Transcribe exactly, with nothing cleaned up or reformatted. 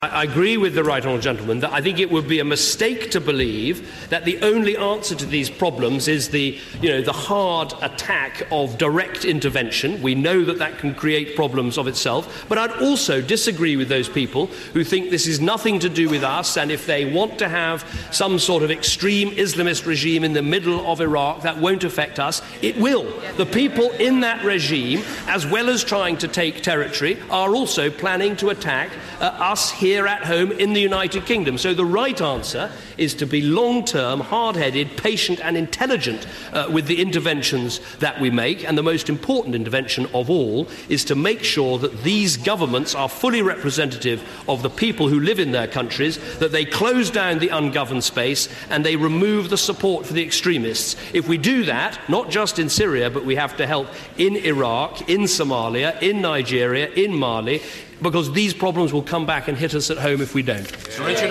I agree with the right honourable gentleman that I think it would be a mistake to believe that the only answer to these problems is the, you know, the hard attack of direct intervention. We know that that can create problems of itself, but I'd also disagree with those people who think this is nothing to do with us, and if they want to have some sort of extreme Islamist regime in the middle of Iraq, that won't affect us. It will. The people in that regime, as well as trying to take territory, are also planning to attack uh, us here here at home in the United Kingdom. So the right answer is to be long-term, hard-headed, patient and intelligent uh, with the interventions that we make, and the most important intervention of all is to make sure that these governments are fully representative of the people who live in their countries, that they close down the ungoverned space and they remove the support for the extremists. If we do that, not just in Syria, but we have to help in Iraq, in Somalia, in Nigeria, in Mali, because these problems will come back and hit us at home if we don't.